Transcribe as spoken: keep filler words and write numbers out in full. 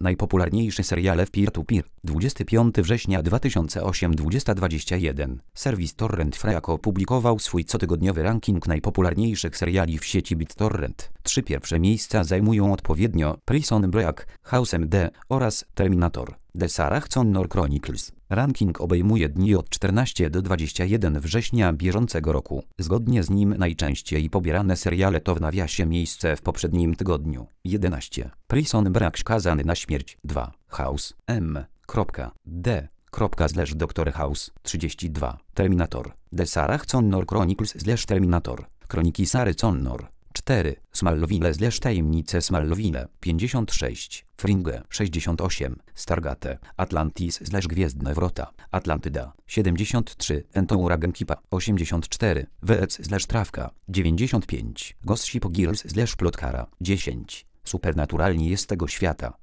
Najpopularniejsze seriale w peer-to-peer. dwudziestego piątego września dwa tysiące ósmego dwudziesta dwadzieścia jeden. Serwis Torrent Freak opublikował swój cotygodniowy ranking najpopularniejszych seriali w sieci BitTorrent. Trzy pierwsze miejsca zajmują odpowiednio Prison Break, House M D oraz Terminator. The Sarah Connor Chronicles. Ranking obejmuje dni od czternastego do dwudziestego pierwszego września bieżącego roku. Zgodnie z nim najczęściej pobierane seriale to w nawiasie miejsce w poprzednim tygodniu. jedenaście. Prison Break skazany na śmierć. dwa. House M. D. Slash Doctor House. trzydzieści dwa. Terminator. The Sarah Connor Chronicles slash Terminator. Kroniki Sary Connor. cztery. Smallville slash Tajemnice Smallville. pięćdziesiąt sześć. Fringe. sześćdziesiąt osiem. Stargate. Atlantis slash Gwiezdne Wrota. Atlantyda. siedemdziesiąt trzy. Entourage Equipa. osiemdziesiąt cztery. W E C slash Trawka. dziewięćdziesiąt pięć. Gossip Girls slash Plotkara. dziesięć. Supernaturalni jest tego świata.